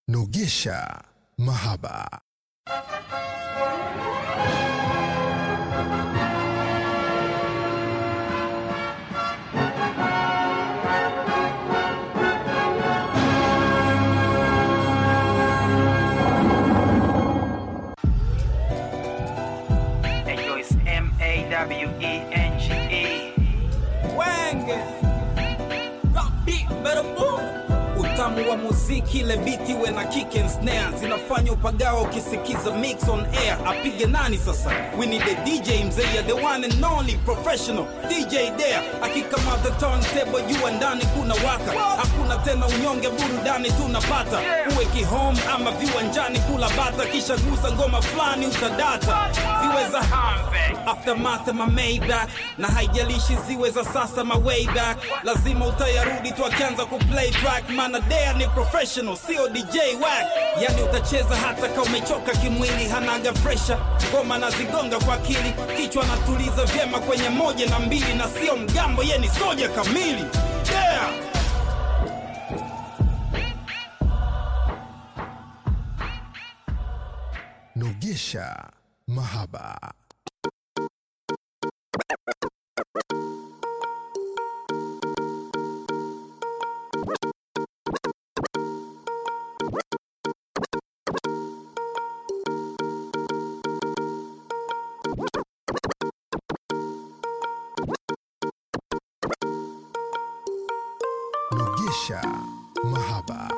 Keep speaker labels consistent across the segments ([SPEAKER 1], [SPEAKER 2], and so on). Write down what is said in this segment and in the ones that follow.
[SPEAKER 1] Nogesha Mahaba.
[SPEAKER 2] It's M-A-W-E-N-G-E.
[SPEAKER 3] Wenge Rap beat, better move. Utamu wa muziki, ile biti we na kick and snare zinafanya upagao ukisikiza mix on air. Apige nani sasa? We need a DJ mzee, the one and only professional DJ there. Akikamata turntable jua ndani kuna waka. Hakuna tena unyonge, burudani tunapata. Uwe kihome ama viwanjani kula bata, kisha gusa ngoma flani utadata. Ziwe za Aftermath my Maybach, na haijalishi ziwe za sasa my way back. Lazima utayarudi tu akianza kuplay track. Mana dea ni professional, sio DJ whack. Yani utacheza hata kama umechoka kimwili. Hanaga pressure, ngoma na zigonga kwa akili. Kichwa natuliza vyema kwenye 1 na 2. Na sio mgambo, ye ni soja kamili. Yeah!
[SPEAKER 1] Nogesha Mahaba. Nogesha Mahaba.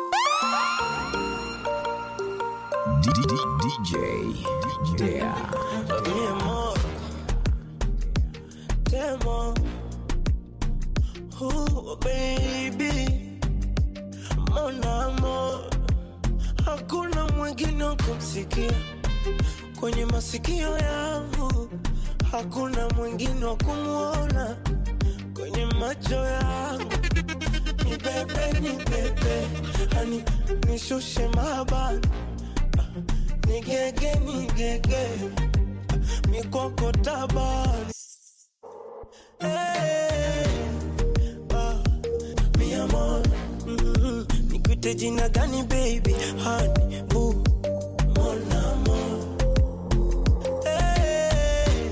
[SPEAKER 1] DJ Dea.
[SPEAKER 4] Mi amor, te amo. Oh baby, mon amor. Hakuna mwingine kumsikia kwenye masikio yangu. Hakuna mwingine kumuona kwenye macho yangu. Ni bebe, hani nishushe mahaba. Nigege, mikoko tabani. Hey, mi amor, nikuite jina gani baby? Honey, boo, mon amor. Hey,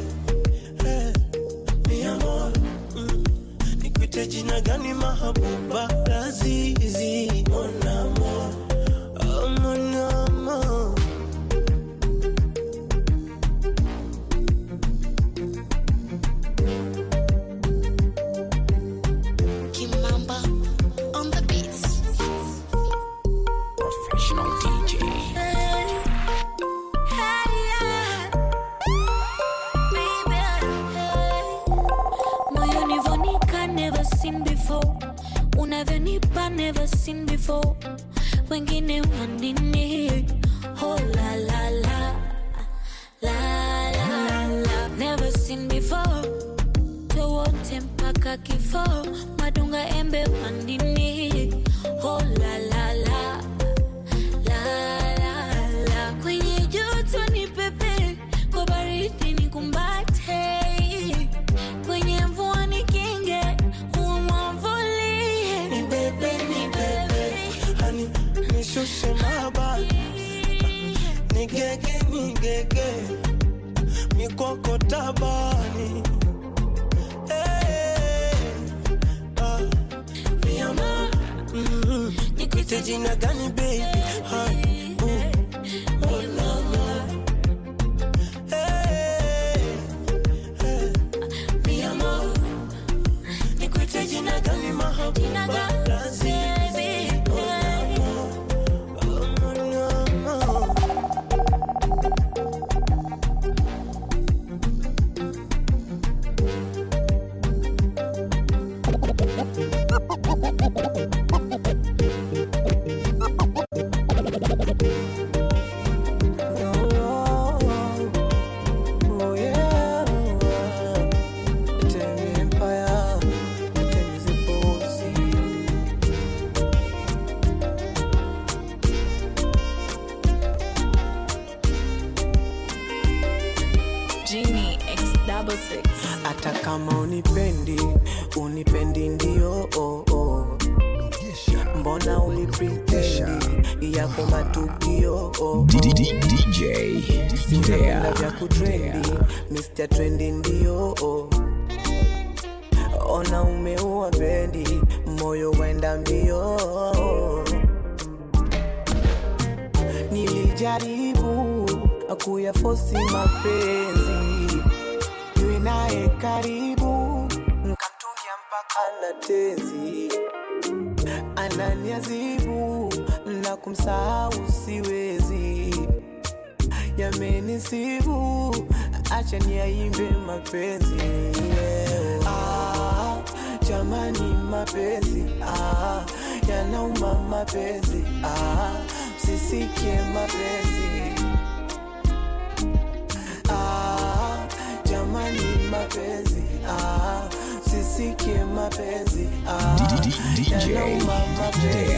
[SPEAKER 4] mi amor, nikuite jina gani mahabuba? Lazizi, mon amor, oh mon amor.
[SPEAKER 5] Never seen before. Wengine wanini. Oh la la la, la la la. Never seen before. Tuwote mpaka kifo. Madunga embe wanini. Oh la la la, la la la. Kwenye joto ni pepe, kwa baridi ni kumbate. Kwenye mvua ni kinge,
[SPEAKER 4] nishushe mahaba. Nigege, mikoko tabani. Hey, mi amor, nikuite jina gani baby? Honey, boo, mon amor. Hey, mi amor, nikuite jina gani mahabuba? Lazizi. Hata kama unipendi ndio mbona ulipretendi yako matukio
[SPEAKER 1] DJ
[SPEAKER 4] Sinapenda
[SPEAKER 1] Dea.
[SPEAKER 4] vya kutrendi Mr. Trendy ndio Ona umeua bendi moyo wenda mbio Nilijaribu kuyafosi mapenzi Yue nae karibu Nkamtungia mpaka na tezi Ananiazibu na kumsahau siwezi Yamenisibu acha niyaimbe mapenzi jamani mapenzi yanauma mapenzi sisikie mapenzi jamani mapenzi sisikie mapenzi yanauma mapenzi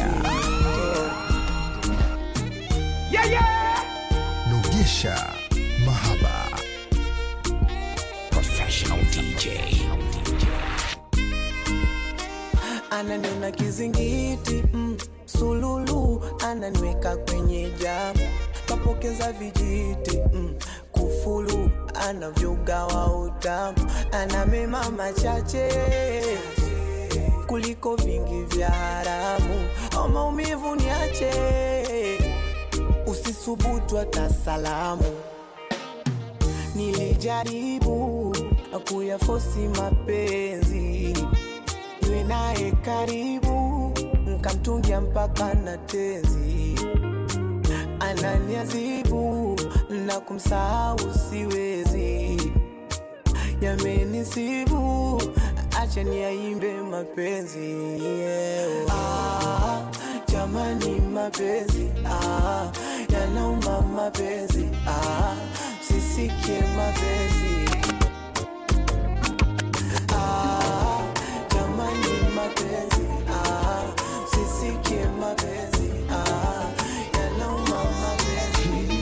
[SPEAKER 1] Nogesha Mahaba.
[SPEAKER 3] Professional DJ.
[SPEAKER 4] Ananiona kizingiti sululu ananiweka kwenye jamu kapokeza vijiti kufulu anavyogawa utamu anamema machache kuliko vingi vya haramu maumivu niache usisubutu hata salamu nilijaribu kuyafosi mapenzi Yue nae karibu Nkamtungia mpaka na tezi Ananiazibu na kumsahau siwezi Yamenisibu acha niyaimbe mapenzi jamani mapenzi yanauma mapenzi sisikie mapenzi jamani mapenzi sisikie mapenzi yanauma mapenzi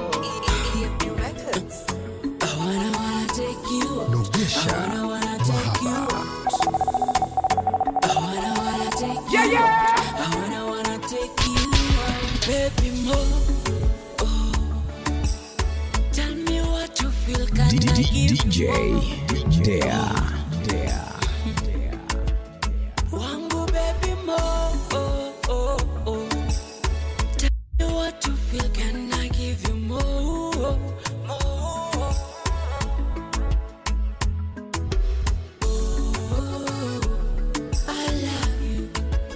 [SPEAKER 2] I wanna take you out.
[SPEAKER 1] Nogesha
[SPEAKER 2] I wanna take you
[SPEAKER 1] Mahaba.
[SPEAKER 2] out. I wanna take you out. I wanna take you out. Baby more. Oh. Tell me what you feel. Can I give
[SPEAKER 1] DJ Dea.
[SPEAKER 2] Wangu baby more. Oh, oh, oh. Tell me what you feel. Can I give you more? More. I love you.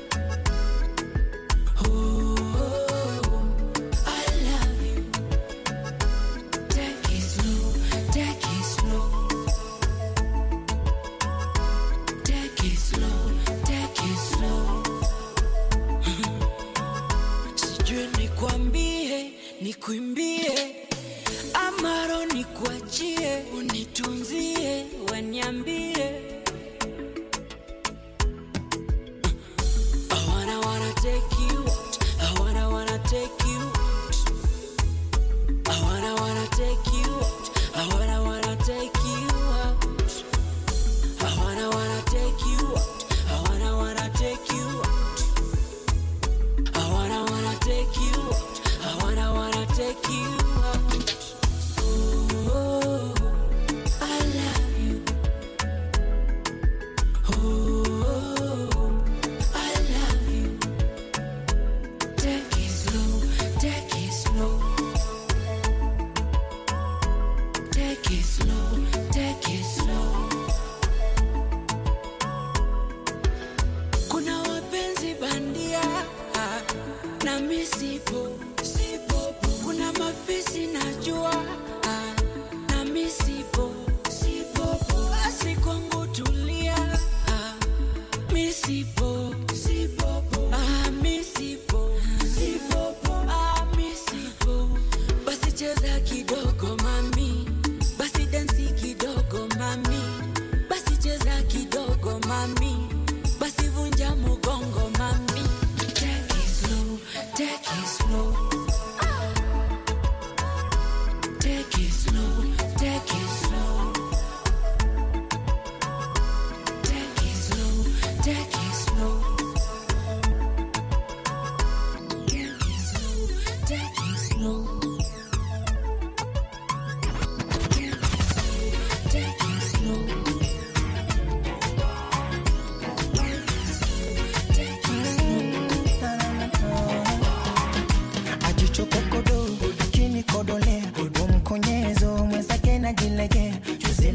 [SPEAKER 2] Oh, I love you. Take it slow, take it slow. Take it slow, take it slow. Sijui nikwambie, nikuimbie, amaro nikuachie, unitunzie, waniambie. I wanna take you out. I wanna take you out. I wanna take you out. I wanna take you out. I wanna take you out. I wanna take you out. I wanna take you out. I wanna take you out. Oh, I love you. Oh, I love you. Take it slow, take it slow. Take it slow, take it slow. Kuna wapenzi bandia na misipo sipo. Kuna mafisi najua na misipo sipo. Basi kwangu tulia misipo sipo. Misipo sipo. Misipo. Basi cheza kidogo mami. Basi dansi kidogo mami. Basi cheza kidogo mami. Basi vunja mugongo mami. Take it slow, take it slow. Take it slow, take it slow. Take it slow, take it slow. Take it slow.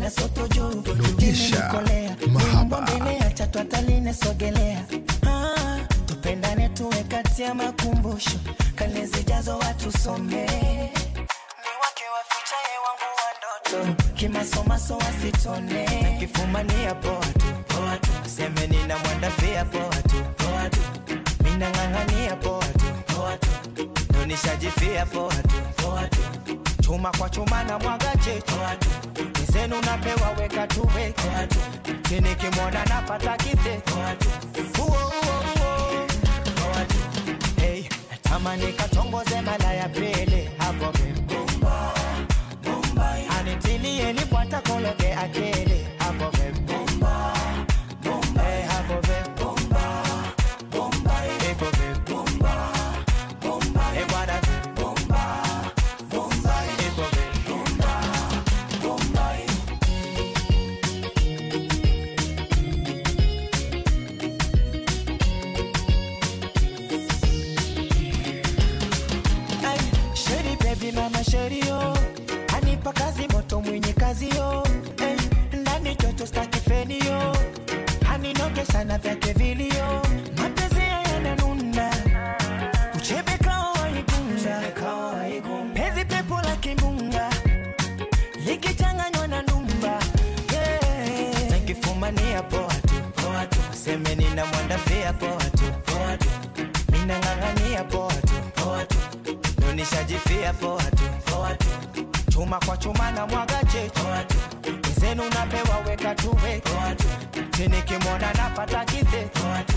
[SPEAKER 4] na soto juu
[SPEAKER 1] Nogesha Mahaba.
[SPEAKER 4] mbele acha twataline sogelea. Tupendane tuwe kati ya makumbusho kale zijazo watu some. Ni wake waficha ye wangu wa ndoto kimasomaso wasitone. Kifumania poa tu semeni na mwanda fia poa tu mina ngangania poa tu nonishajifia poa tu chuma kwa chuma na mwaga chetu nizenu napewa weka tuwe kini kimona napata kite hey, tamani katongoze mala ya pele hapo bimba anitilie nipwata kologe akele hapo bimba hey, hapo bimba hey, hapo bimba hey, bada mama sherio anipa kazi moto mwenye kazi yo ndani joto staki feni yo aninogesha na vyake vilio mapenzi yananuna uchebe kawa ikunja pezi pepo la kimbunga likichanganywa na numba nakifumania poa tu semeni na mwanda fia poa tu mina ngangania poa tu nishajifia poa tu chuma kwa chuma na mwaga chetu zenu napewa weka tuwe chini kimona napata kite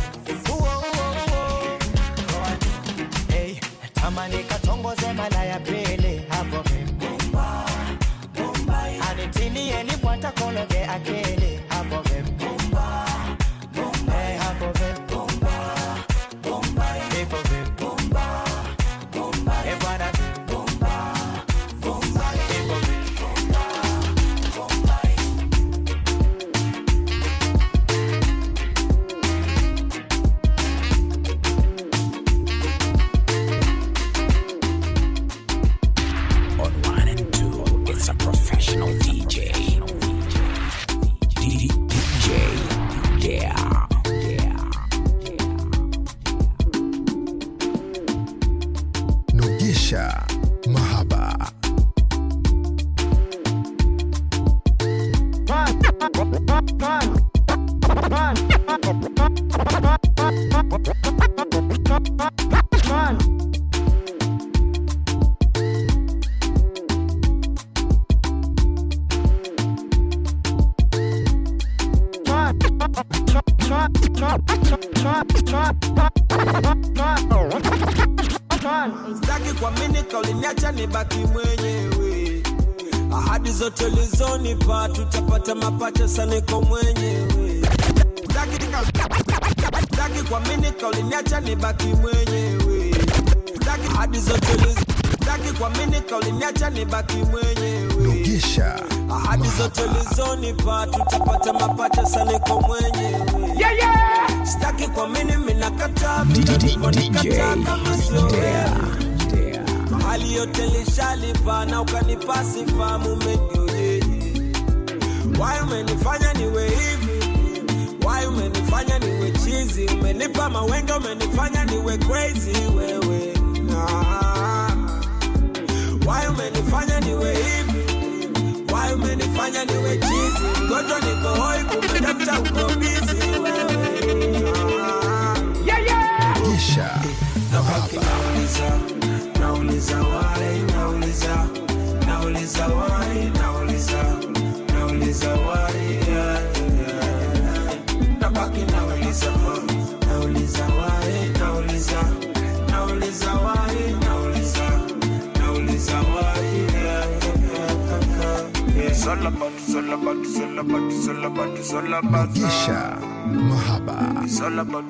[SPEAKER 4] hey, tamani katongoze mala ya pele hapo bimba anitilie nipwata kologe akele hapo bimba hey, hapo bimba hapo bimba hey, bwana
[SPEAKER 1] Nogesha Mahaba.
[SPEAKER 6] Sitaki kuamini kauliniacha nibaki mwenyewe. Ahadi zote ulizonipa tutapata mapacha sana niko mwenyewe. Sitaki kuamini kauliniacha nibaki mwenyewe. Ahadi zote ulizonipa kuamini kauliniacha nibaki mwenyewe.
[SPEAKER 1] Nogesha
[SPEAKER 6] Ahadi zote ulizonipa tutapata mapacha sana niko mwenyewe. Sitaki kuamini mimi nakataa nikataa kama sio wewe. Mahali yote lishalipa na ukanipa sifa mumedio yeye. Why umenifanya niwe hivi? Why umenifanya niwe chizi? Umenipa mawenga umenifanya niwe crazy wewe. Why umenifanya niwe hivi? Why umenifanya niwe chizi? Ngoja niko hoi kumedakta uko busy wewe.
[SPEAKER 1] Nogesha Mahaba.
[SPEAKER 6] Nauliza why, nauliza why, nauliza why, nabaki nauliza why, nauliza why, nauliza why, it's all about,
[SPEAKER 1] Nogesha Mahaba.
[SPEAKER 6] it's all about.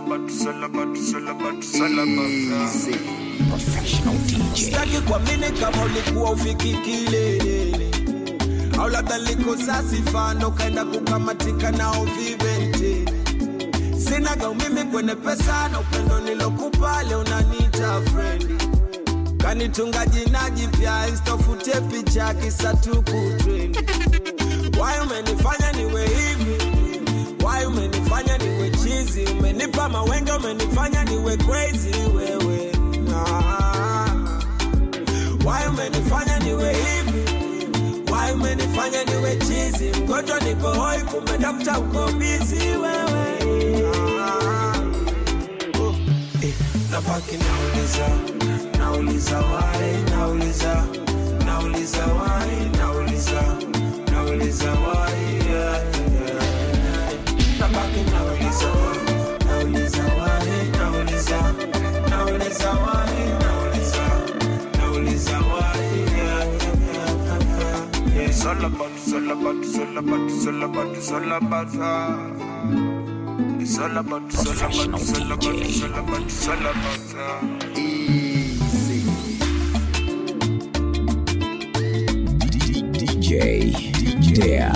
[SPEAKER 1] Professional DJ.
[SPEAKER 6] Sitaki kuamini kama ulikuwa ufiki kilelele, au labda nilikosa sifa ndo kaenda kukamatika nao vivente. Sina gau mimi kwenye pesa na upendo nilokupa leo unaniita friend. Kanitunga jina jipya insta fute picha kisa tu kutrend. Why umenifanya niwe hivi? Why umenifanya niwe cheesy? Umenipa mawenge, umenifanya niwe crazy wewe. Why umenifanya niwe hivi? Why umenifanya niwe cheesy? Mgonjwa niko hoi, kumbe doctor uko busy wewe. Napaki nauliza why, nauliza why, nauliza why, yeah. Napaki nauliza why, nauliza why, yeah. It's all about her. It's all about her.
[SPEAKER 1] Easy. DJ Dea.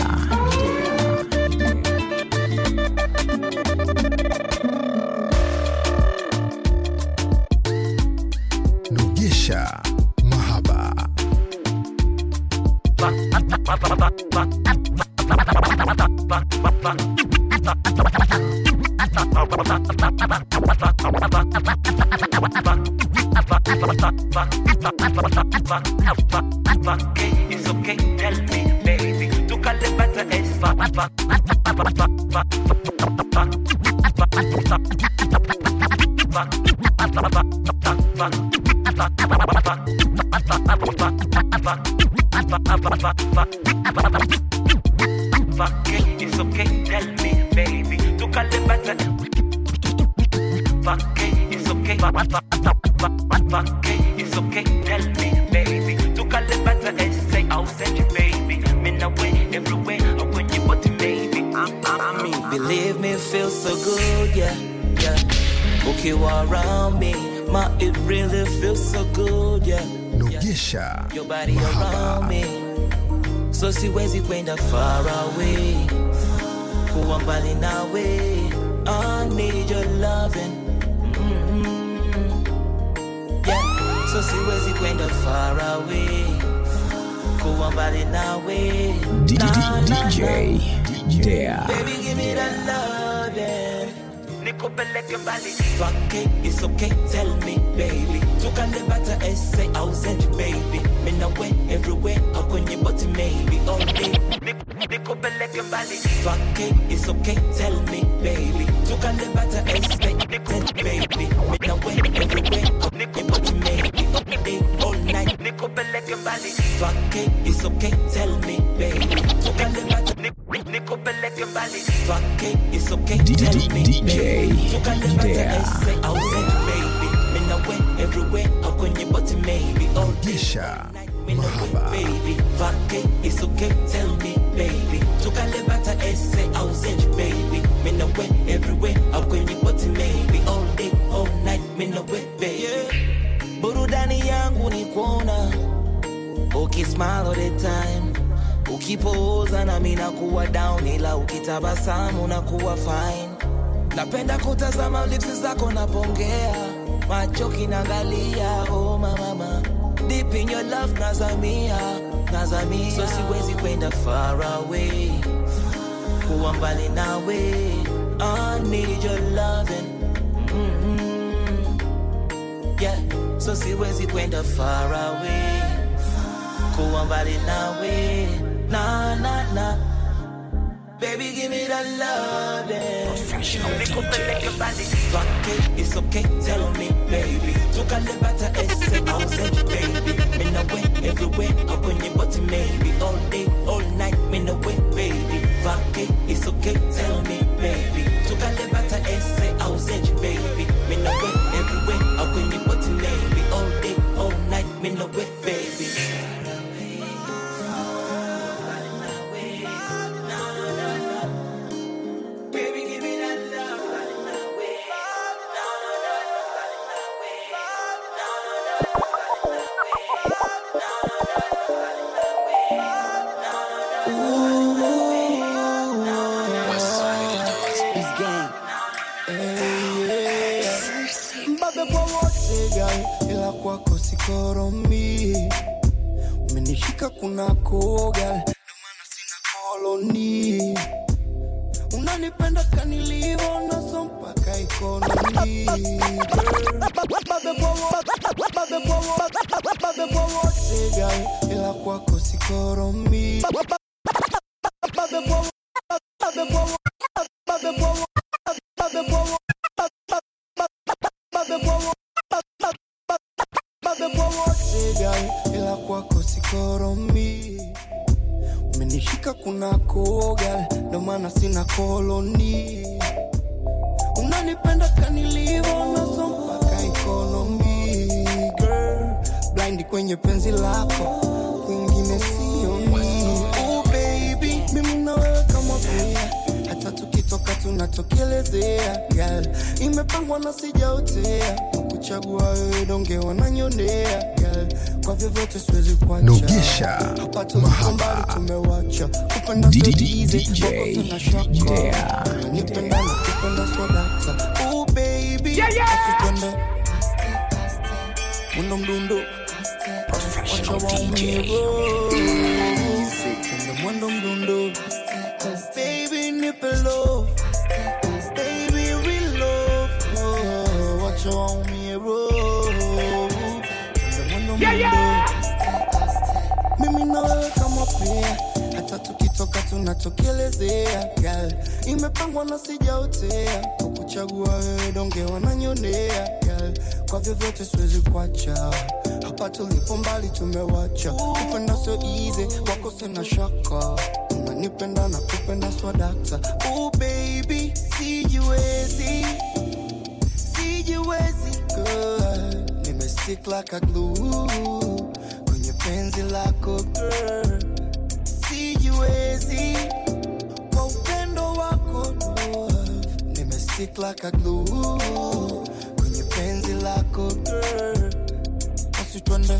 [SPEAKER 1] Nogesha Mahaba.
[SPEAKER 7] It's okay, tell me, baby. To call the better is fuck. It's okay, tell me, baby. To call the better. It's okay. It's okay, tell me, baby. To call the better and say I'll send you, baby. Me no way, everywhere. I want you, but baby. I mean, believe me, it feels so good, yeah. Okay, you around me, it really feels so good, yeah.
[SPEAKER 1] Nogesha
[SPEAKER 7] Your body around me, so siwezi kwenda far away. Kuwa mbali nawe, I need your loving. Yeah, so siwezi kwenda far away. Kuwa mbali nawe,
[SPEAKER 1] DJ Dea.
[SPEAKER 7] baby, give me that loving. Nikupeleke mbali. Fuck it, it's okay, tell me, baby. Tukale bata essay, I'll send you, baby. Me no way, everywhere, I'll go you, but maybe all day. Nikupeleke mbali. Fuck it, it's okay, tell me, baby. Tukale bata essay, send you, baby. Me no way, everywhere, I'll go you, but maybe all day, all night. Nikupeleke mbali. Fuck it, it's okay, tell me, baby. Tukale bata nikupeleke mbali. Fuck it, it's okay, tell me, baby. Tukale bata essay, I'll send you, baby. Me no way, everywhere, I'll go you, but maybe all day.
[SPEAKER 1] Nogesha
[SPEAKER 7] Me no
[SPEAKER 1] Mahaba.
[SPEAKER 7] way, baby. Fuck it, it's okay, tell me, baby. Tukale bata essay, I'll send you, baby. Me no way, everywhere, I'll go you, but maybe all day, all night. Me no way, baby. Burudani yangu ni kuona ukismile all the time. Ukipoza na mimi nakuwa down, ila ukitabasamu nakuwa fine. Napenda kutazama lips zako napongea, macho kinaangalia, oh mama. Deep in your love nazamia. So siwezi kwenda far away. Kuwa mbali nawe, I need your loving. Yeah, so siwezi kwenda far away. Kuwa mbali nawe, na. Baby, give me that loving.
[SPEAKER 1] Professional DJ.
[SPEAKER 7] Fuck it, it's okay, tell me, baby. Tukale bata essay, I'll send you, baby. Me no way, everywhere, I'll go you, but maybe all day, all night. Me no way, baby. Fuck it, it's okay, tell me, baby. Tukale bata essay, I'll send you, baby. Me no way, everywhere, I'll go you, but maybe all day, all night. Me no way, baby.
[SPEAKER 8] Ila kwako sikoromi, umenishika kunako girl, ndo maana sina koloni. Unanipenda kanilivyo na sompaka economy. Babe kwa wote girl, ila kwako sikoromi. Ila kwako sikoromi. Umenishika kunako girl, ndo maana sina koloni. Unanipenda kanilivyo na sompaka economy. Girl, blind kwenye penzi lako, kwingine sioni. Oh baby, mimi na wewe kama pia, hata tukitoka tunatokelezea. Girl, imepangwa na sijaotea, kukuchagua wewe donge wananyonea. Girl, kwa vyovyote siwezi kuacha.
[SPEAKER 1] Nogesha
[SPEAKER 8] Hapa tulipombali tumewacha. Kupenda so easy, wako tuna shaka. Nipenda na kupenda so data. Oh baby, asitende Mundo mdundo
[SPEAKER 1] Professional DJ.
[SPEAKER 8] Mundo mdundo. Baby nipe love, baby we love. Watch on me roll. Mundo mdundo. Mimi na wewe kama pia, hata tukitoka tunatokelezea. Girl, imepangwa na sijaotea, kukuchagua wewe donge wananyonea. Girl, kwa vyovyote siwezi kuacha. Hapa tulipo mbali tumewacha. Kupenda so easy, wako sina shaka. Unanipenda na kupenda so data. Oh baby, sijiwezi girl. Nimestick like a glue kwenye penzi lako girl. Sijiwezi kwa upendo wako love. Nimestick like a glue kwenye penzi lako girl. Asitwende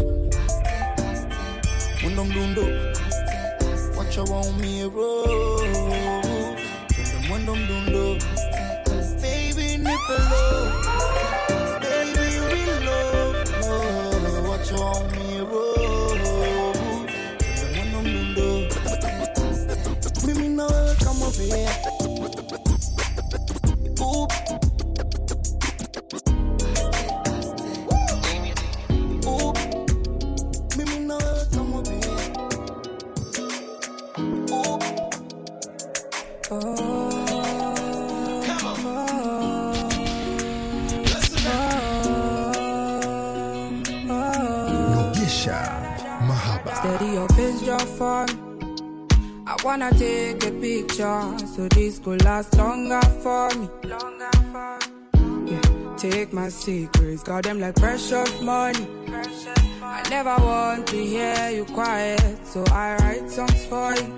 [SPEAKER 8] Mundo mdundo, wacha waumie roll. Twende mundo mdundo. Baby nipe love, baby we love. Wacha waumie roll. Twende mundo mdundo. Mimi na wewe kama vile.
[SPEAKER 9] Steady your face, your form. I wanna take a picture so this could last longer for me. Yeah, take my secrets, got them like precious money. I never want to hear you quiet, so I write songs for you.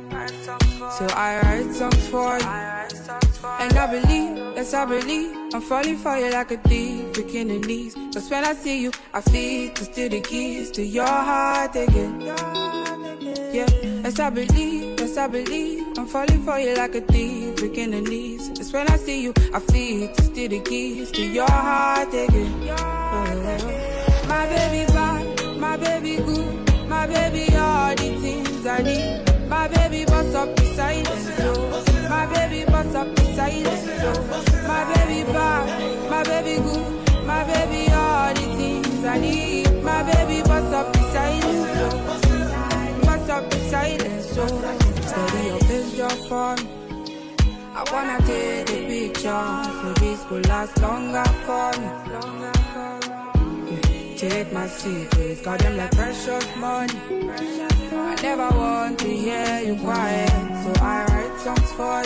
[SPEAKER 9] And I believe, yes I believe, I'm falling for you like a thief, breaking the knees. Cause when I see you, I feel to steal the keys to your heart again. Yeah, yes I believe, I'm falling for you like a thief, breaking the knees. Cause when I see you, I feel to steal the keys to your heart again. My baby bad, my baby good, my baby all the things I need. My baby bust up the silence, so my baby bust up the silence, so my baby bad, my baby good, my baby all the things I need. My baby bust up the silence, so bust up the silence, so steady your face, your form. I wanna take a picture so this could last longer for me. Yeah, take my secrets, got them like precious money. I never want to hear you quiet, so I write songs for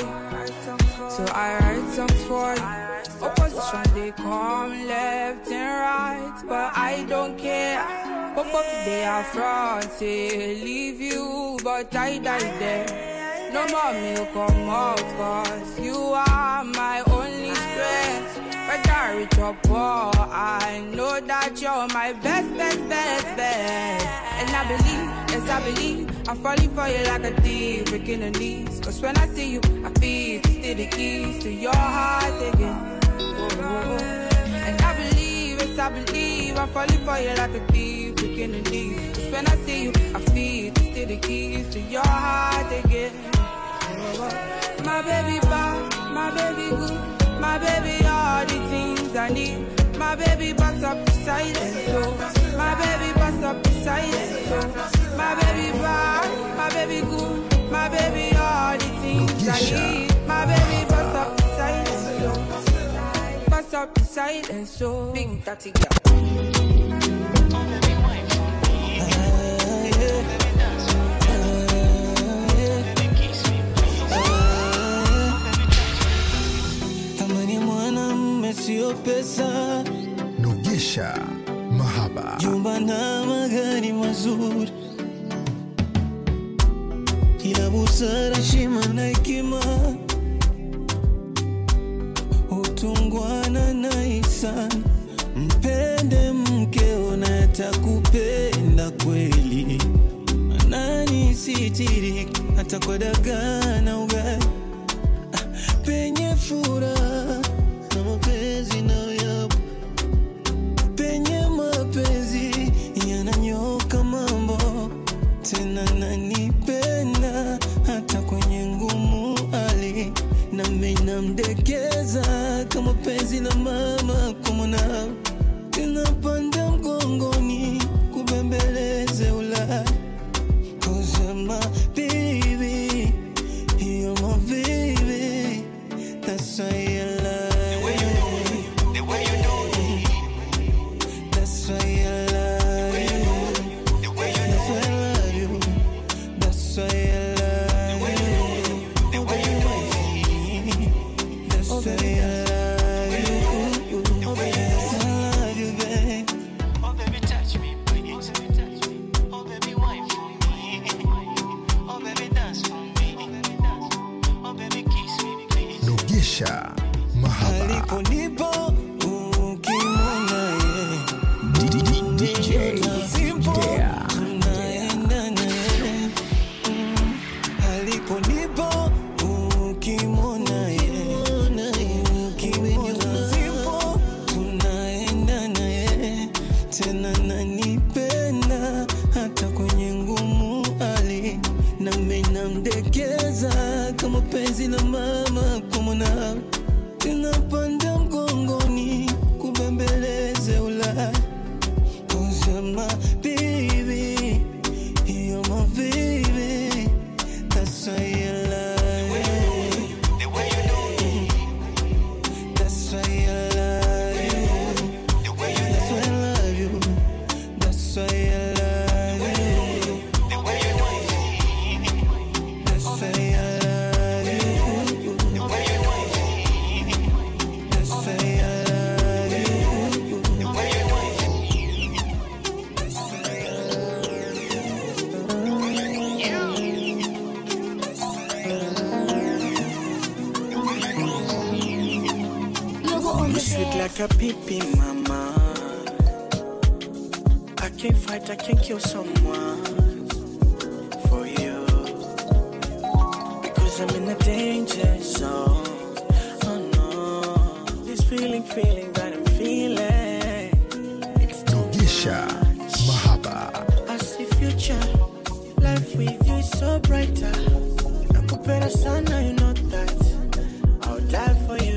[SPEAKER 9] you. Opposition, they come left and right, but I don't care. Pop up they are front, say leave you, but I die there. No more milk come out, cause you are my only strength. But I reach up, oh, I know that you're my best. And I believe, yes I believe, I'm falling for you like a thief, breaking the knees. Cause when I see you, I feel to steal the keys to your heart again. And I believe, yes I believe, I'm falling for you like a thief, breaking the knees. Cause when I see you, I feel to steal the keys to your heart again. My baby bad, my baby good, my baby all the things I need. My baby bust up the silence, so my baby bust up the silence, so my baby bad, my baby good, my baby all the things I need. My baby bust up the silence, so bust up the silence, so big tatty girl.
[SPEAKER 7] Sio pesa,
[SPEAKER 10] Nogesha Mahaba,
[SPEAKER 7] jumba na magari mazuri, ila busara, heshima na hekima, utungwana na ihsani. Mpende mkeo na atakupenda kweli, nani sitiri hata kwa dagaa na ugali, penye furaha na mapenzi na yapo, penye mapenzi yananyoka mambo, tena nanipenda hata kwenye ngumu hali, na mimi namdekeza kama penzi la mama kwa mwanao, tunapanda mgongoni kubembeleze ulai, 'cause I'm my baby, you're my baby, that's why I love.
[SPEAKER 10] Nogesha Mahaba,
[SPEAKER 7] aliponipo ukimona ye
[SPEAKER 10] DJ Dea,
[SPEAKER 7] tunaenda naye, aliponipo ukimona ye simpo, tunaenda naye, tena nanipenda hata kwenye ngumu hali, na mimi namdekeza kama penzi la mama kwa mwanao, tunapanda mgongoni kubembeleze ulai, 'cause I'm my baby, you're my baby, that's why I love you, that's why I love you, that's why I love you, that's why I love you, that's why I love you.
[SPEAKER 11] You sweet like a pipi, mama. I can't fight, I can't kill someone for you, because I'm in a danger zone. Oh no, this feeling that I'm feeling, it's too
[SPEAKER 10] Nogesha Mahaba,
[SPEAKER 11] I see future, life with you is so brighter. Nakupenda sana, you know that I'll die for you.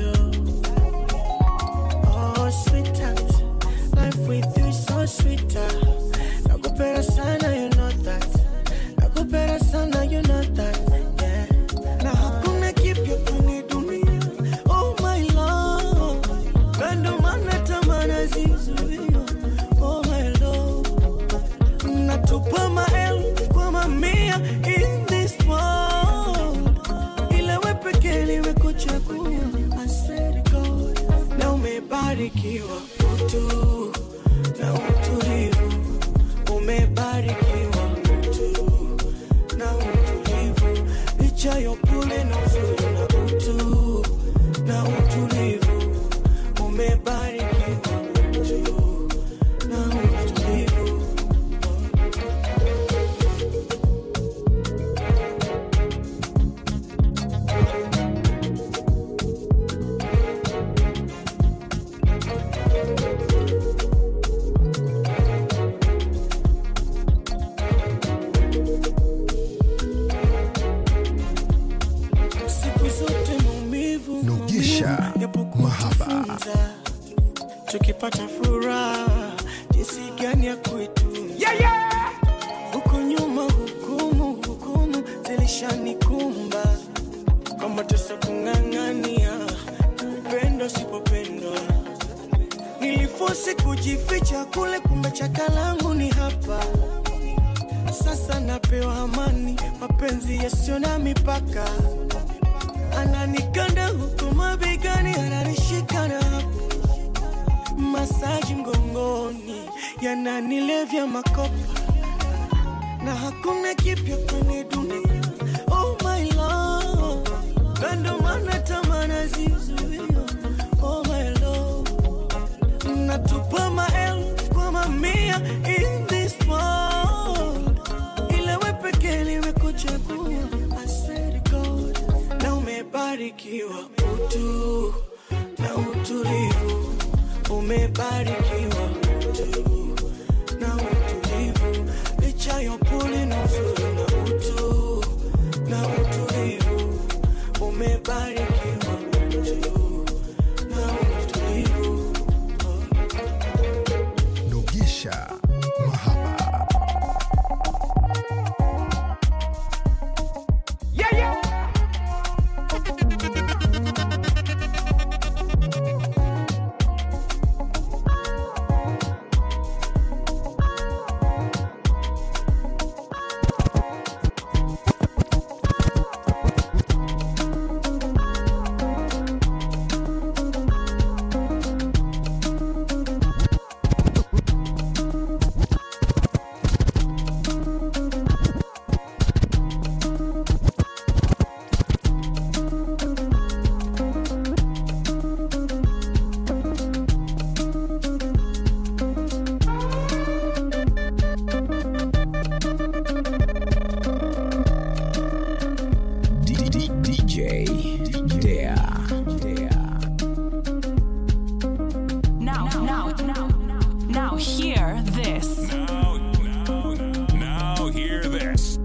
[SPEAKER 11] Oh sweetheart, life with you is so sweeter. Nakupenda sana, you know that. Nakupenda sana, you know that. Yeah. Na hakuna kipya kwenye dunia. Oh my love, kando mana tamana zizuia. Oh my love, natupa maelfu kwa mamia in this world, ila wewe pekee liwe kuchagua. I swear to God, na umebarikiwa utu na utulivu. napata furaha jinsi gani ya kuitunza. Huko nyuma hukumu zilishanikumba, kama tusa kung'ang'ania upendo sipopendwa. Nilifosi kujificha kule, kumbe chakalangu ni hapa. Sasa napewa amani, mapenzi yasio na mipaka. Ananikanda huku mabegani, ananishika na masaji mgongoni, yananilevya makopa. Na hakuna kipya kwenye dunia, oh my love. Kando mana tamana zizuia, oh my love. Natupa maelfu kwa mamia in this world, ila wewe pekee nimekuchagua, I swear to God. Na umebarikiwa utu na utulivu, umebarikiwa utu na utulivu, licha ya upole na uzuri na utu na utulivu, umebarikiwa utu na utulivu.
[SPEAKER 10] Nogesha Mahaba.
[SPEAKER 12] Now hear this.
[SPEAKER 13] Now hear this.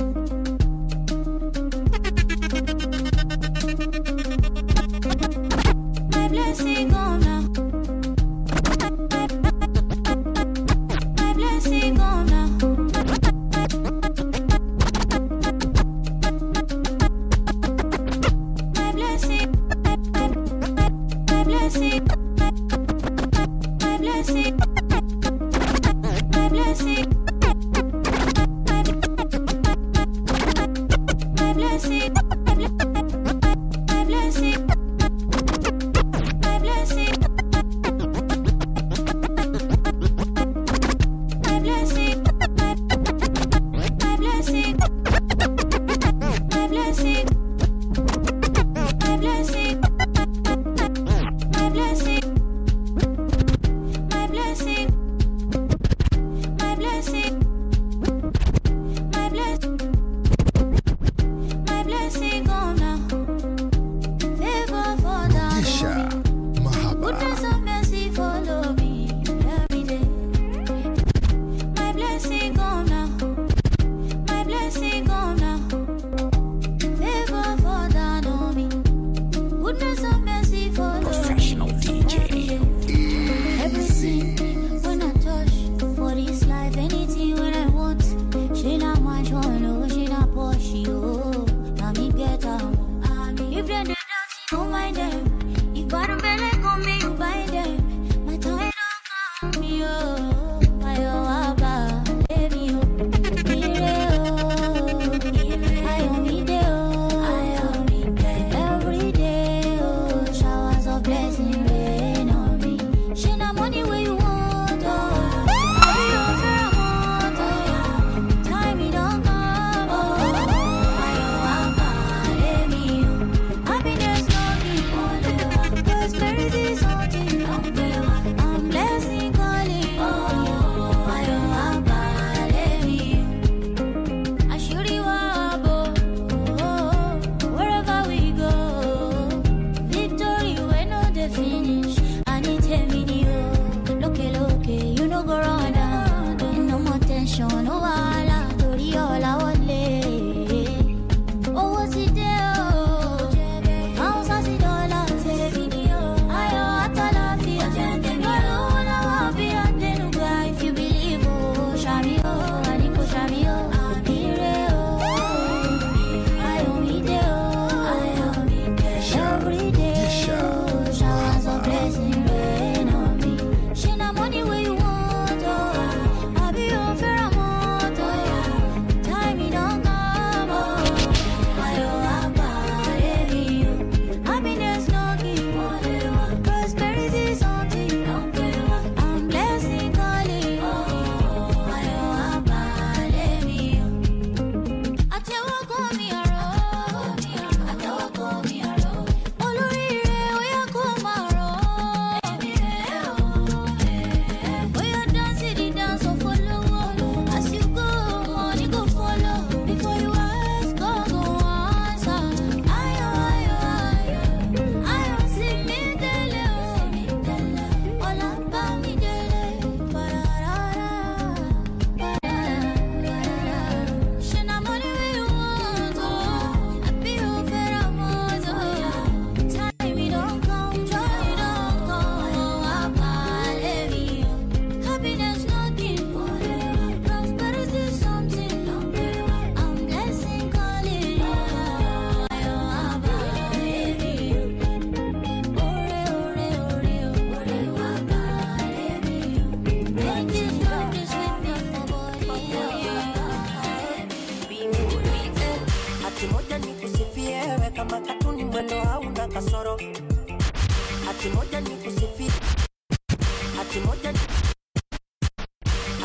[SPEAKER 5] My blessing on now. My blessing on now. My blessing. My blessing. My blessing. My blessing. My blessing. My blessing. My blessing. My blessing.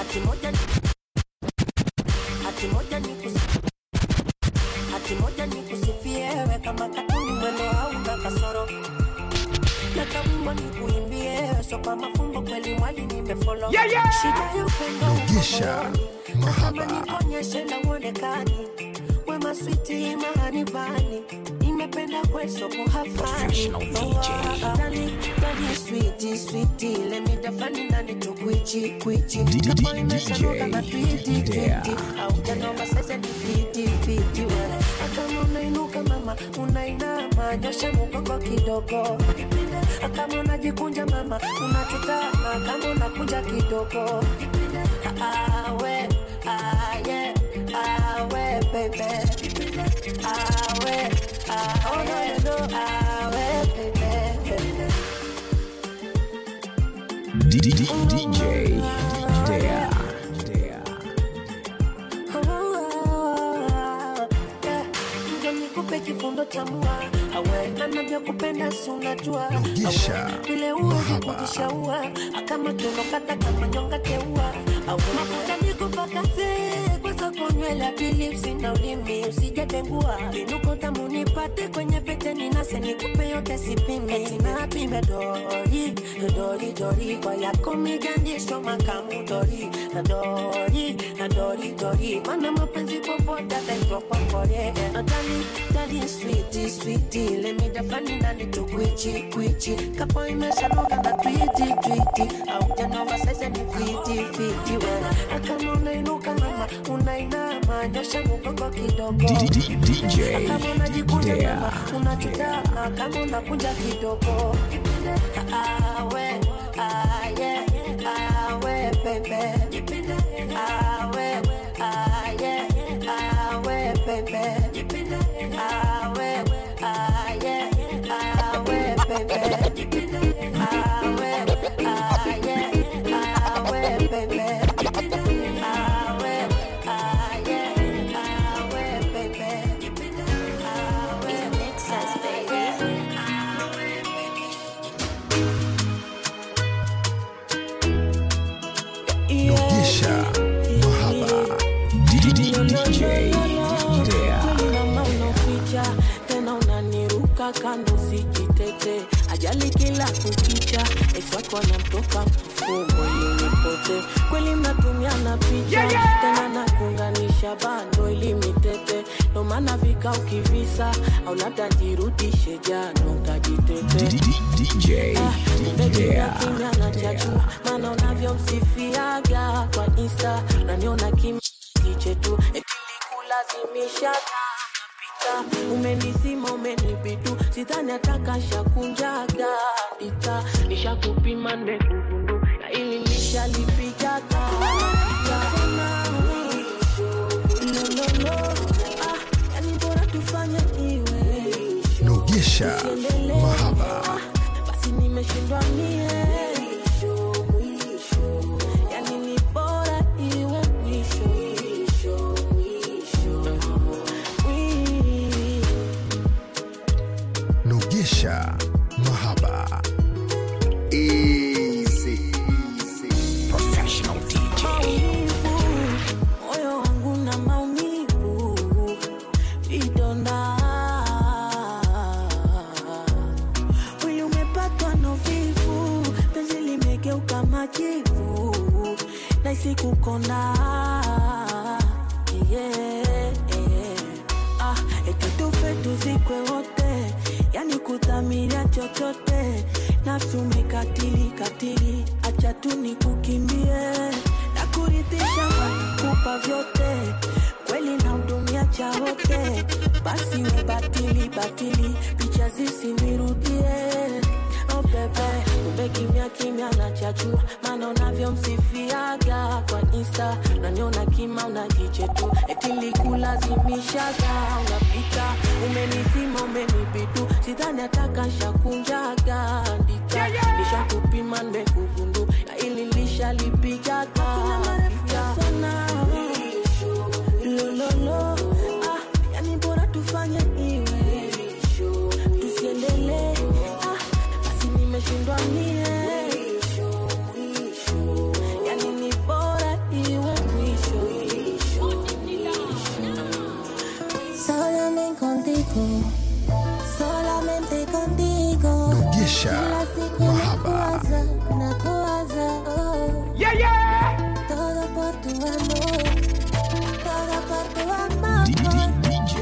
[SPEAKER 13] Atimoja nikusifie wewe kama katuni mwendo hauna kasoro. Naka wimbo nikuimbie so kwa mafumbo kweli mwali nimefollow. Shida ya upendo
[SPEAKER 10] Nogesha Mahaba.
[SPEAKER 13] Nikonyeshe na uonekani wema sweetie mahani bani. Nimependa kweso kuhafani Dani sweetie let me define nani to kwichi Kapo imeshanuka na twiti Au janoma sasa ni fiti Akama unainuka mama unainama nyosha mgongo kidogo Akama unajikunja mama unachutama kama unakunja kidogo Awe baby Awe oh no awe baby
[SPEAKER 10] DJ Dea.
[SPEAKER 13] Nikupe kifundo cha mua awe nanavyo kupenda si unajua vile uwezi kujishaua kama tunokata kama nyonga teua awe mafuta nikupakaze kwa sako nywele akilipsi na ulimi usijatengua vinuko tamu nipate kwenye pete ninase nikupe yote sipime tina pime dori kwa yako migandisho makamu dori mana mapenzi popote ataitwa kwa kore Dali sweetie let me define nani to kwichi Kapo imeshanuka na twiti Au janova sasa ni fiti Akama unainuka mama unainama nyosha mgongo kidogo Akama unajikunja mama unachutama kama unakunja kidogo Awe baby Awe baby
[SPEAKER 10] Nogesha Mahaba. DJ Dea.
[SPEAKER 2] Mama unaficha tena unaniruka kando sijitete ajali kila kukicha eswako anamtoka mfumo ilinipote kweli mnatumiana picha tena nakunganisha bando ili mitete ndo maana vika ukivisa au labda jirudishe jano utajitete
[SPEAKER 10] DJ Dea.
[SPEAKER 2] kimya na chachu maana unavyomsifiaga kwa Insta unaniona kimya kichetu kulazimisha umenizima umenibidu sidhani atakasha kunjaga ita nishakupima nimekugundu na ili nishalipigaga yani bora tufanye iwe
[SPEAKER 10] Nogesha Mahaba.
[SPEAKER 2] basi nimeshindwa mie yani ni bora iwe mwisho
[SPEAKER 10] Nogesha Mahaba. Easy. Professional DJ.
[SPEAKER 2] Moyo wangu na maumivu vidonda mwili umepatwa na uvivu penzi limegeuka majivu naisi kukonda etutufe tuzikwe wote yani kudhamiria chochote nafsi umekatili acha tu nikukimbie na kuridhisha kupa vyote kweli na udumia cha wote basi we batili picha zisinirudie oh bebe kumbe kimya na chachua maana unavyomsifiaga kwa Insta unaniona kima unajichetu etili kulazimishaga unapita umenizima umenibidu sidhani atakasha kunjaga ndika nishakupima nimekugundu na ili lishalipigaga lololo yani bora tufanye iwe tusiendelee basi nimeshindwa mie yani ni bora iwe
[SPEAKER 10] Nogesha Mahaba.
[SPEAKER 14] Yeah, yeah.
[SPEAKER 5] Todo por tu amor. Todo por tu amor.
[SPEAKER 10] DJ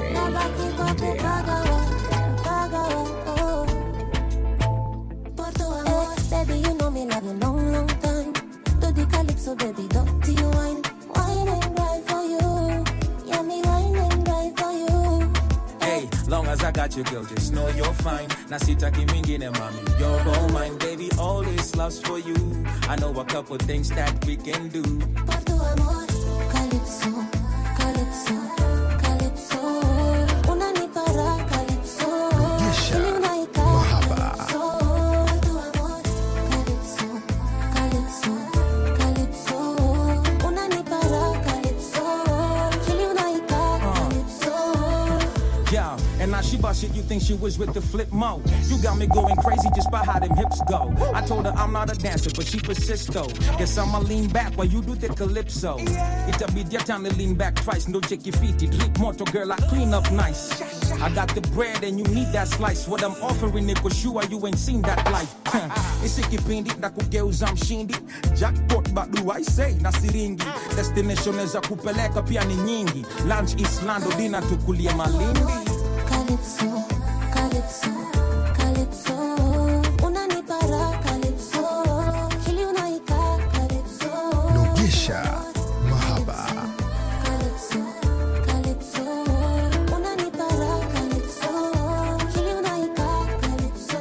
[SPEAKER 5] Por tu amor. Baby, you know me love you long, long time. Do the calypso, baby, dirty wine. Wine and ride for you. Yeah, me wine and ride for you.
[SPEAKER 6] Hey, long as I got you, girl, just know you're fine. Nasitaki mingine, mommy, you're all mine, baby. All this love's for you. I know a couple things that we can do.
[SPEAKER 5] Por tu amor. Calypso, calypso, calypso. Una ni para calypso.
[SPEAKER 10] Nogesha Mahaba.
[SPEAKER 5] Por tu amor. Calypso, calypso, calypso. Una ni para calypso. Kill you like calypso.
[SPEAKER 6] Yeah, and now she bust shit, you think she was with the flip mo. You got me going crazy just by how them hips go. I told her I'm not a dancer, but she persists though. Guess I'ma lean back while you do the calypso. It'll be your time to lean back twice. No check your feet, drink moto girl, I clean up nice. I got the bread and you need that slice. What I'm offering it, cause you ain't seen that life. Isikipindi na kugeuza mshindi. Jackpot badu I say na siringi. Destination za kupeleka pia ni nyingi. Lunch Islando, dinner tukulie Malindi.
[SPEAKER 5] Calypso, calypso, calypso. Una ni para calypso. Kill you like calypso.
[SPEAKER 10] Nogesha Mahaba.
[SPEAKER 5] Calypso, calypso. Una ni para calypso. Kill you like calypso.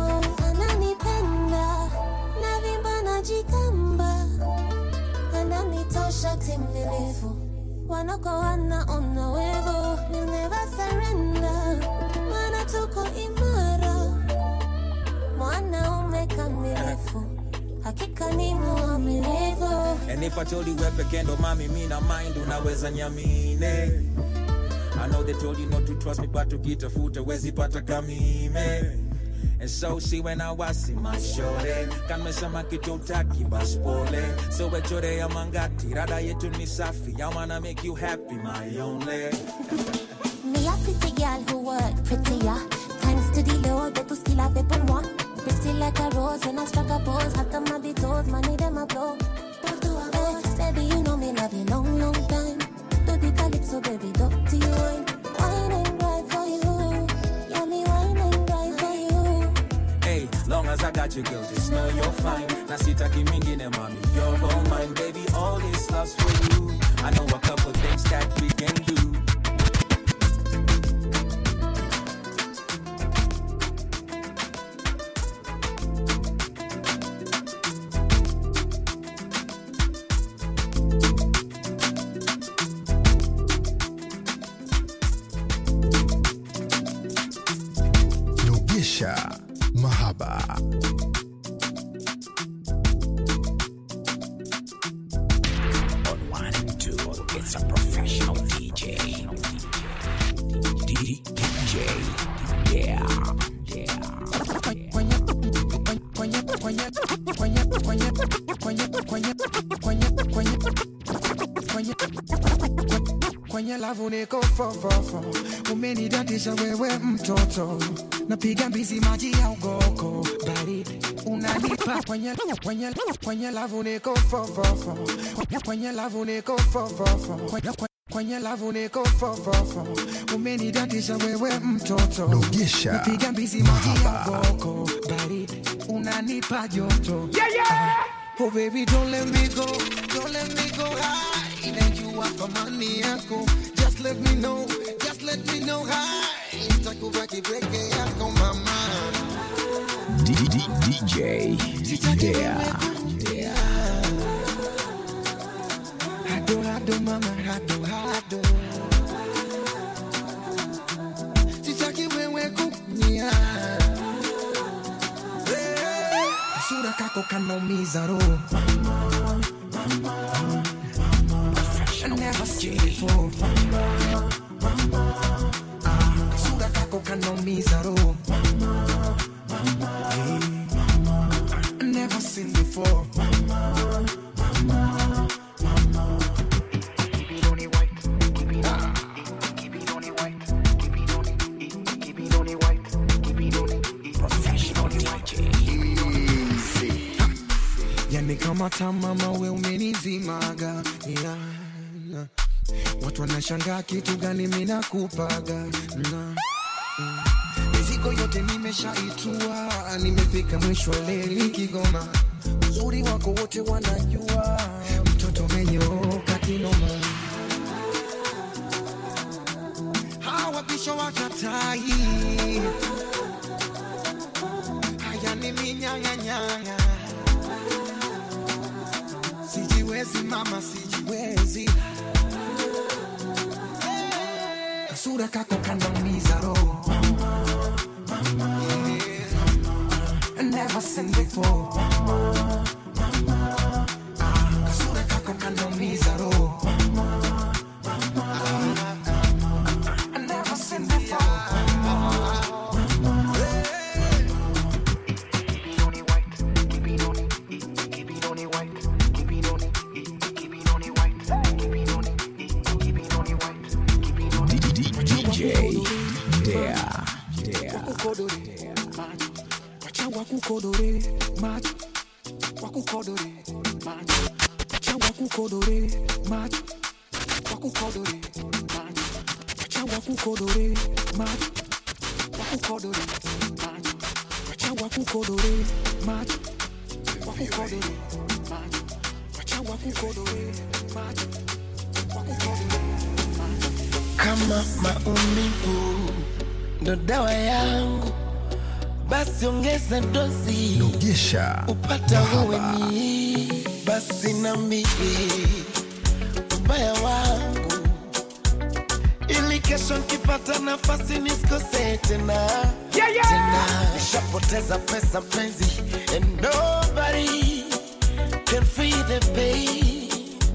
[SPEAKER 5] Ananipenda, navimba najikamba. Ananitosha timilifu. Wanoko wanaona wevo. We'll never surrender. Mana tuko imara. Mwanaume kamilifu. Hakika ni mwaminifu.
[SPEAKER 6] And if I told you we're pekendo, mami, mina mind, unaweza nyamine. I know they told you not to trust me, but to get a foot, wezi pata kamime. And so see when I was in my shore, kan mesama kitotaki baspole. So we chore ya mangati, rada yetu ni safi. I wanna make you happy, my only.
[SPEAKER 5] Me a pretty girl who work prettier. Thanks to the Lord, that tu skill a fait pour moi. Pretty like a rose when I struck a pose. Hot on my toes, money them a blow. Por tu amor, baby, you know me love you long, long time. Do the calypso, baby, dirty wine. Wine and ride for you. Yeah, me wine and ride for you.
[SPEAKER 6] Hey, long as I got you, girl, just know you're fine. Nasitaki mingine, mommy, you're all mine, baby. All this love's for you. I know a couple things that we can do.
[SPEAKER 10] Nogesha Mahaba.
[SPEAKER 15] On 1 and 2, it's a professional DJ. DJ, yeah.
[SPEAKER 11] Kwenye lavu niko fofofo, umenidatisha wewe mtoto, napiga mbizi maji ya ugoko, baridi unanipa kwenye lavu niko fofofo, kwenye lavu niko fofofo, kwenye lavu niko fofofo, umenidatisha wewe mtoto,
[SPEAKER 10] Nogesha
[SPEAKER 11] napiga mbizi maji ya ugoko, baridi unanipa joto.
[SPEAKER 14] Yeah, yeah.
[SPEAKER 11] Oh baby, don't let me go, don't let me go high. And you want for money, yako. Just let me know high. Takubaki peke yako mama.
[SPEAKER 10] DJ yeah.
[SPEAKER 11] Hado mama, hado. Sitaki wewe kunia. Sura kako kanaumiza roho. I never seen before. Sura kako kanaumiza roho. I never seen before.
[SPEAKER 15] Professional DJ.
[SPEAKER 8] matama mawe umenizimaga, yeah. Watu wanashangaa kitu gani mimi nakupaga, mizigo yote nimeshaitua, nimefika mwisho leo Kigoma. Uzuri wako wote wanajua, mtoto umenyooka kinoma. Hawa bisho wakatai, haya ni minyang'anyanga. Sijiwezi mama, sijiwezi. Kasura kako kanaumiza roho, I never seen before. Kasura kako kanaumiza roho, I never seen before. Wakukodore macho, wakukodore macho, wakukodore macho, wakukodore macho, wakukodore macho, wakukodore macho, wakukodore macho, wakukodore macho, wakukodore macho, wakukodore macho.
[SPEAKER 11] Kama maumivu ndo dawa yangu, basi ongeza dozi,
[SPEAKER 10] Nogesha
[SPEAKER 11] upata huweni. Basi nami ubaya wangu, ili kesho nikipata nafasi nisikose tena. Tena nishapoteza pesa mpenzi, and nobody can feel the pain.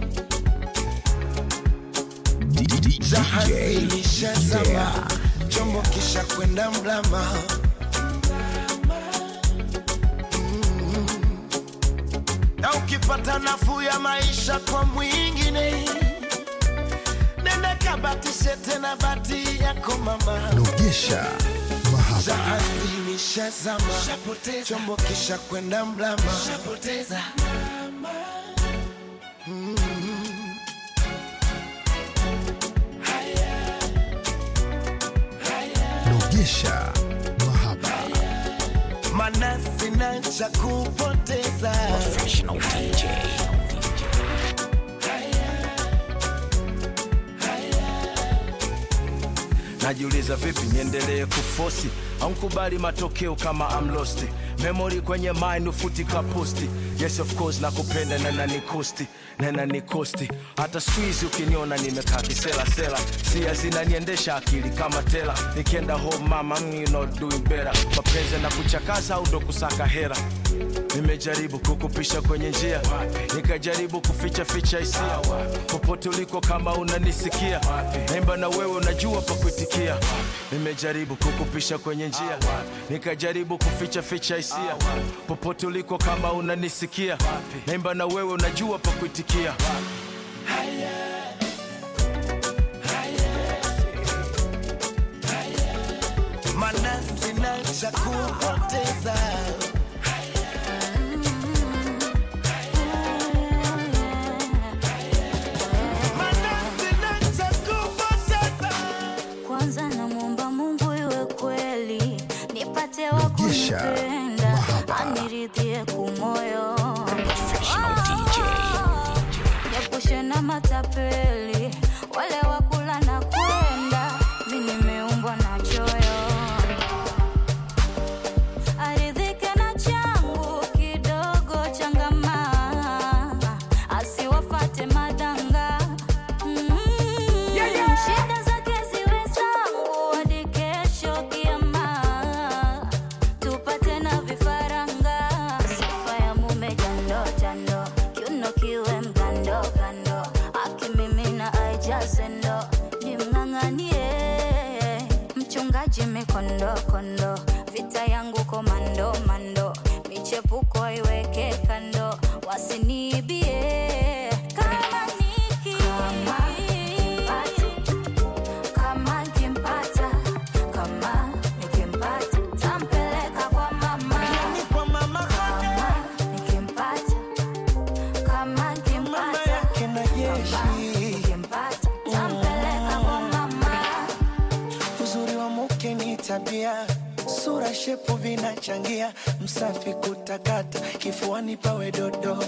[SPEAKER 11] Jahazi lishazama, chombo kisha kwenda mlama. Na ukipata nafuu ya maisha kwa mwingine, nenda kabatishe tena bati yako mama.
[SPEAKER 10] Nogesha Mahaba.
[SPEAKER 11] Jahazi lishazama, chombo kisha kwenda mlama.
[SPEAKER 10] Nogesha Mahaba.
[SPEAKER 11] Manasi na cha kupoteza.
[SPEAKER 15] Professional DJ.
[SPEAKER 6] Najiuliza vipi niendelee kufosi au kubali matokeo kama I'm lost. Memory kwenye mind ufutika posti. Yes of course nakupenda na nanikosti. Hata squeeze ukiniona nimekaa kisela. Sia zinaniendesha akili kama tela. Nikienda home mama you not doing better. Mapenzi na kuchakaza au ndo kusaka hera. Nimejaribu kukupisha kwenye njia, nikajaribu kuficha hisia. Popote uliko kama unanisikia, naimba na wewe unajua pa kuitikia. Nimejaribu kukupisha kwenye njia, nikajaribu kuficha hisia. Popote uliko kama unanisikia, naimba na wewe unajua pa kuitikia.
[SPEAKER 11] Manasi na cha kupoteza.
[SPEAKER 14] Kwanza namuomba Mungu iwe kweli, nipate wa kunipenda, aniridhie kumoyo.
[SPEAKER 15] Professional DJ.
[SPEAKER 14] Niepushe na matapeli, wale wakula na kwenda, mimi nimeumbwa na choyo. Aridhike na changu kidogo changama, asiwafate madanga. Shida zake ziwe zangu hadi kesho kiama, tupate na vifaranga. Sifa ya mume jando, kiuno kiwe mgando, akimimina aijaze ndo, nimng'ang'anie. Mchungaji mikondo, vita yangu komando, michepuko iweke kando, wasiniibie. Kama nikimpata, tampeleka kwa mama. Kama nikimpata, nikimpata tampeleka kwa mama.
[SPEAKER 11] Uzuri wa mke ni tabia, sura shepu vinachangia, msafi kutakata, kifuani pawe dodo,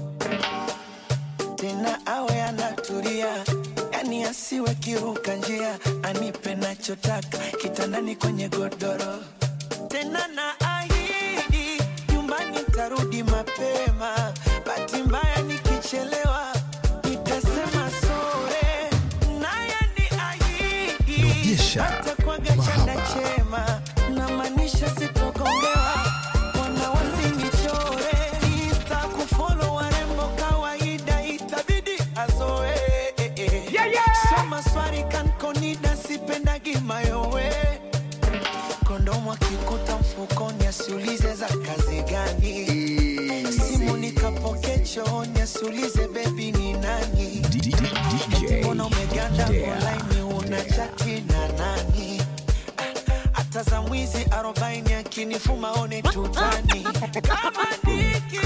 [SPEAKER 11] tena awe anatulia, yani asiwe kiruka njia, anipe nachotaka, kitandani kwenye godoro, tena na ahidi nyumbani tarudi mapema, bahati mbaya nikichelewa nitasema sore, naye ni ahidi hata kwa gachana chema, na manisha sitokongewa, wana wasinichore, Insta kufollow warembo kawaida itabidi azoe, soma swari kankonida sipendagi mayowe, kondomu akikuta mfukoni asiulize za kazi gani, simu nikapoke chooni asiulize baby ni nani, mbona umeganda online unachati na nani, hata za mwizi 40 akinifuma one tutani, kama niki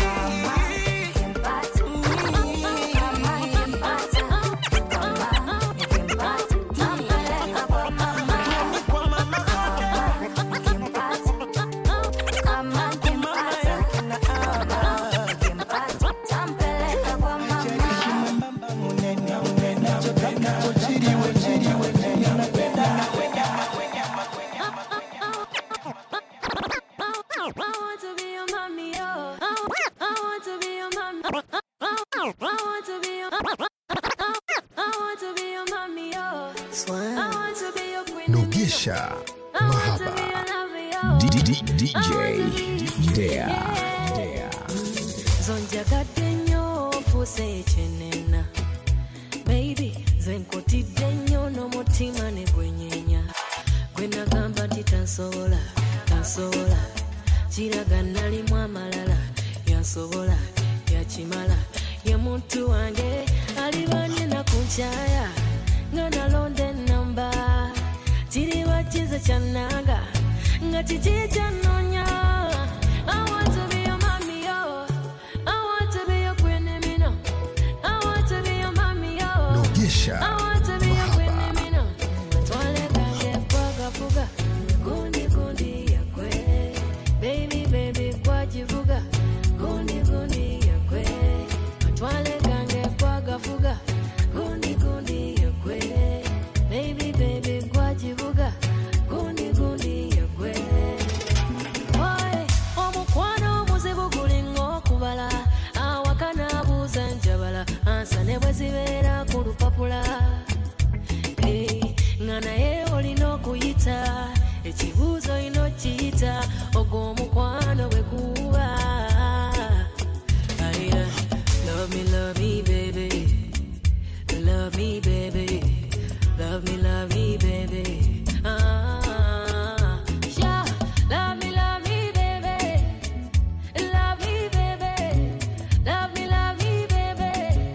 [SPEAKER 10] Nogesha Mahaba DJ Dea
[SPEAKER 2] Zonjagadde nnyo fuse chenena baby zenkotidde nnyo n'omutima ne gwenyenya gwe nagamba nti tansobola kiraga nalimu amalala yansobola yakimala ye muntu wange alibanye nakunkyaya nga nalonda ennamba kiri wakize kyannanga nga kiki kyannoonya. I want to be your mommy, yo. I want to be your queen, Emino. I want to be your mommy, yo.
[SPEAKER 10] Nogesha
[SPEAKER 2] I want to be your queen, Emino. Twale kage fuga fuga, gundi gundi ya kwe. Baby baby kwa jivuga, gundi gundi ya kwe. Twale kage fuga fuga, gundi gundi ya kwe. Baby baby kwa jivuga, gundi gundi ya kwe. Oye, omukwano muzibu gulingo kubala, awakana buza njabala, ansane bwezibeera ku lupapula. Nga naye olina okuyita, ekibuuzo olina okiyita, ogwo omukwano bwe kuba. Love me baby, love me baby, love me baby. Yeah, love me baby, love me baby, love me baby.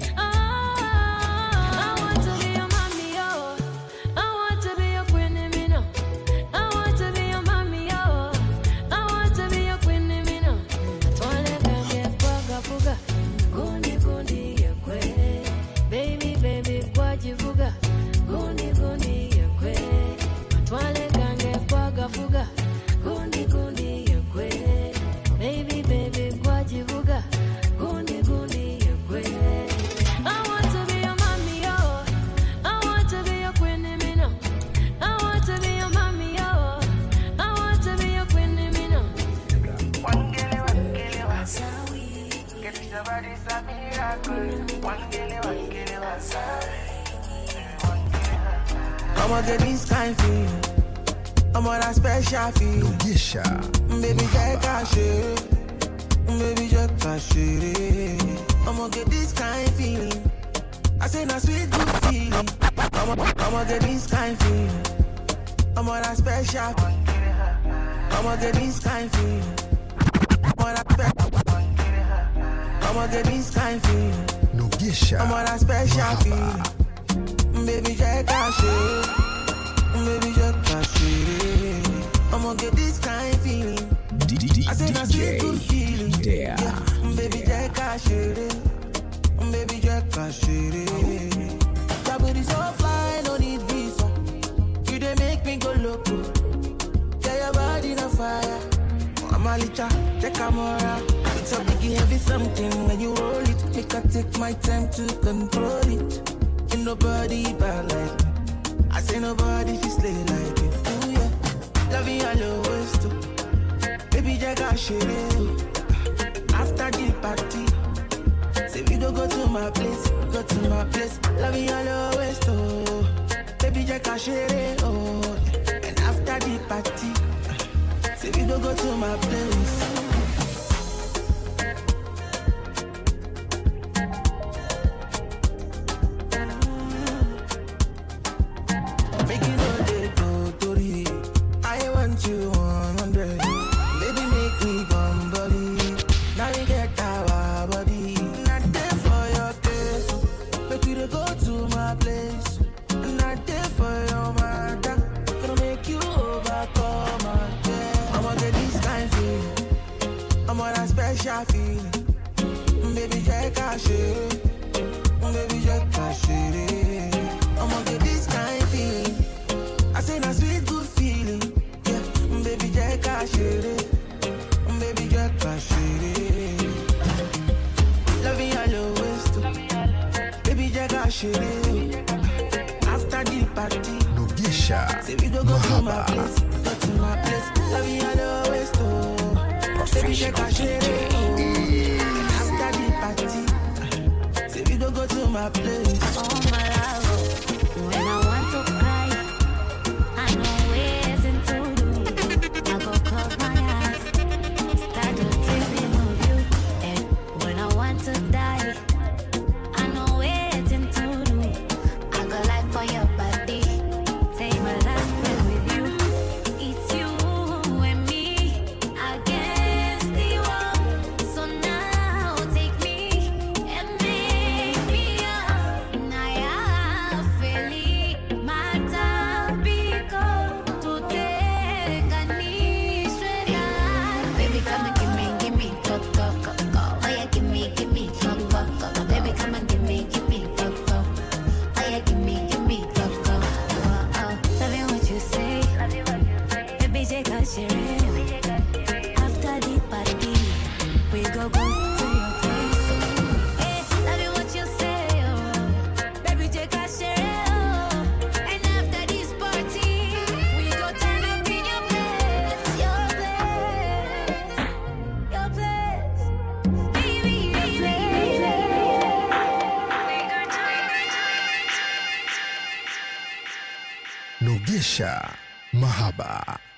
[SPEAKER 2] I want to be your mommy, yo. I want to be your queen, Emino. I want to be your mommy, yo. I want to be your queen, Emino. Twale kage fuga fuga, gundi gundi ya kwe. Baby baby kwa jivuga, gundi gundi ya kwe. Twale kage fuga fuga, gundi gundi ya kwe. Baby baby kwa jivuga, gundi gundi ya kwe. I want to be your mommy, yo. I want to be your queen, Emino. I want to be your mommy, yo. I want to be your queen, Emino.
[SPEAKER 11] I'ma get this kind feeling, I'm on that special feeling.
[SPEAKER 10] Nogesha
[SPEAKER 11] Baby, just cash it. Baby, just cash it. I'ma get this kind feeling. I say na sweet good feeling. I'ma get this kind feeling. I'm on that special. I'ma get this kind feeling. I'ma get this kind feeling.
[SPEAKER 10] Nogesha
[SPEAKER 11] I'm on that special feeling. Baby, just cash it. Baby, just cash it. I'ma get this kind feeling. I say na sweet good feeling.
[SPEAKER 10] Dea
[SPEAKER 11] Baby, just cash it. baby, just cash it. Your booty so fly, no need visa. You dey make me go loco. Yeah, your body on fire. I'm a licha, check a mora. It's a biggie heavy something when you roll it. Make I take my time to control it. Ain't nobody bad like me. I say nobody fi slay like it. Ooh yeah, love you all always too. Baby, just cash it. After the party, say we go to my place, go to my place. Love you all always too. Baby, just cash it. Oh, and after the party, say we go to my place. Make it all day go to the. I want you 100. Baby, make me come body. Now we get our body. Not there for your taste. Make we go to my place. Not there for your matter. Gonna make you overcome again. I'ma get this kind feeling. I'm on a special feeling. Baby, just cash it. Baby, just cash it. I'ma get this kind feeling. I say na sweet good feeling. Yeah, baby, just cash it. Baby, just cash it. Love you all always too. Baby, just cash it. After the party,
[SPEAKER 10] Nogesha
[SPEAKER 11] say we go to my place, go to my place. Love you all always too. Baby, just cash it. After the party, say we go to my place.
[SPEAKER 5] Oh my love, when I want to cry, I know ways to do. I go close my eyes, start to dreaming of you. And when I want to die, I know ways to do. I go like for your body, take my last breath with you. It's you and me against the wall. So now take me and make me up. Naya feli mata biko to take a nishwela. Baby, come and give me, go, go, go, go. Oh yeah, give me, go, go, go. Baby, come and give me, go, go. Oh yeah, give me, go, go. Oh, oh. Love you what you say. Baby, take a share. After the party, we go to your place. Hey, love you what you say, oh. Baby, take a share, oh. And after this party, we go turn up in your place, your place, baby, your place.
[SPEAKER 10] Nogesha Mahaba.